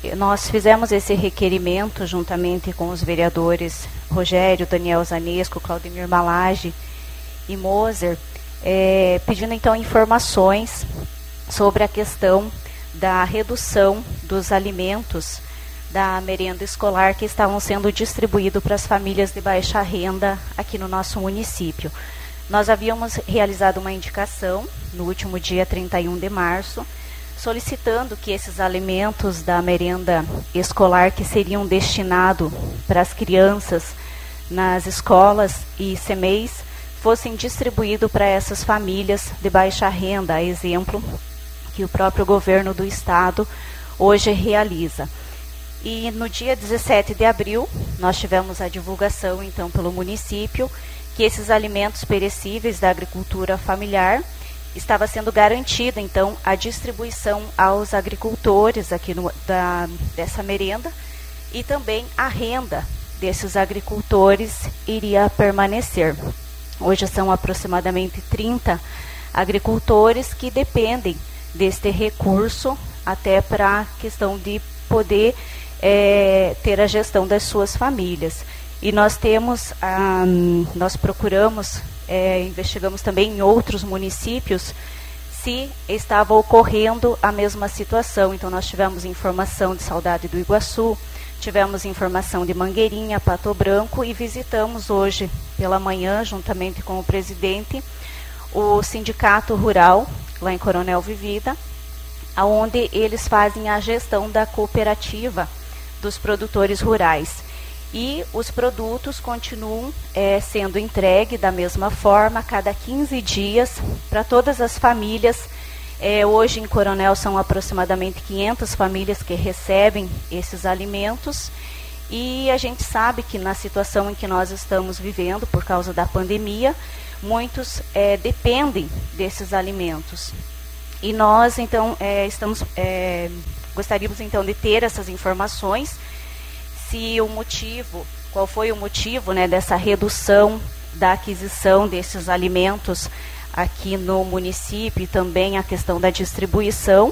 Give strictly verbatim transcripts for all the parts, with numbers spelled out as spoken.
nós fizemos esse requerimento juntamente com os vereadores Rogério, Daniel Zanesco, Claudemir Malage e Moser, é, pedindo então informações sobre a questão da redução dos alimentos da merenda escolar que estavam sendo distribuídos para as famílias de baixa renda aqui no nosso município. Nós havíamos realizado uma indicação no último dia trinta e um de março, solicitando que esses alimentos da merenda escolar que seriam destinados para as crianças nas escolas e C M E Is fossem distribuídos para essas famílias de baixa renda, a exemplo que o próprio governo do estado hoje realiza. E no dia dezessete de abril, nós tivemos a divulgação, então, pelo município, que esses alimentos perecíveis da agricultura familiar estava sendo garantida, então, a distribuição aos agricultores aqui no, da, dessa merenda, e também a renda desses agricultores iria permanecer. Hoje são aproximadamente trinta agricultores que dependem deste recurso até para a questão de poder é, ter a gestão das suas famílias. E nós temos, ah, nós procuramos, é, investigamos também em outros municípios se estava ocorrendo a mesma situação. Então nós tivemos informação de Saudade do Iguaçu, tivemos informação de Mangueirinha, Pato Branco, e visitamos hoje pela manhã, juntamente com o presidente, o Sindicato Rural, lá em Coronel Vivida, onde eles fazem a gestão da cooperativa dos produtores rurais. E os produtos continuam é, sendo entregues da mesma forma, a cada quinze dias, para todas as famílias. É, hoje em Coronel são aproximadamente quinhentas famílias que recebem esses alimentos, e a gente sabe que na situação em que nós estamos vivendo, por causa da pandemia, muitos é, dependem desses alimentos. E nós, então, é, estamos, é, gostaríamos então de ter essas informações, se o motivo, qual foi o motivo, né, dessa redução da aquisição desses alimentos aqui no município, e também a questão da distribuição,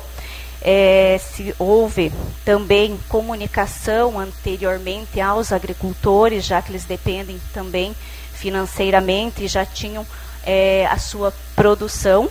é, se houve também comunicação anteriormente aos agricultores, já que eles dependem também financeiramente, já tinham é, a sua produção,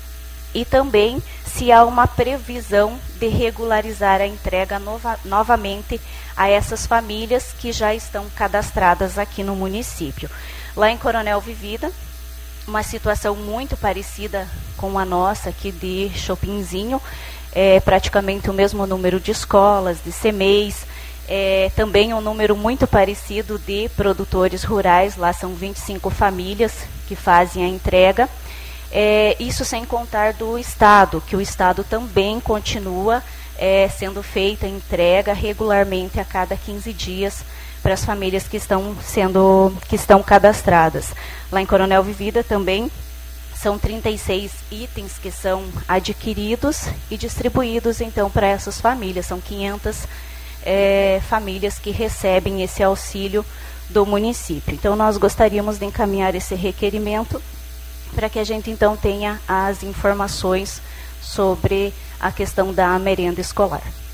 e também se há uma previsão de regularizar a entrega nova, novamente a essas famílias que já estão cadastradas aqui no município. Lá em Coronel Vivida, uma situação muito parecida com a nossa aqui de Chopinzinho, é, praticamente o mesmo número de escolas, de C M E Is, é, também um número muito parecido de produtores rurais, lá são vinte e cinco famílias que fazem a entrega. É, isso sem contar do Estado, que o Estado também continua é, sendo feita entrega regularmente a cada quinze dias para as famílias que estão sendo, que estão cadastradas. Lá em Coronel Vivida também são trinta e seis itens que são adquiridos e distribuídos então para essas famílias. São quinhentas é, famílias que recebem esse auxílio do município. Então nós gostaríamos de encaminhar esse requerimento para que a gente então tenha as informações sobre a questão da merenda escolar.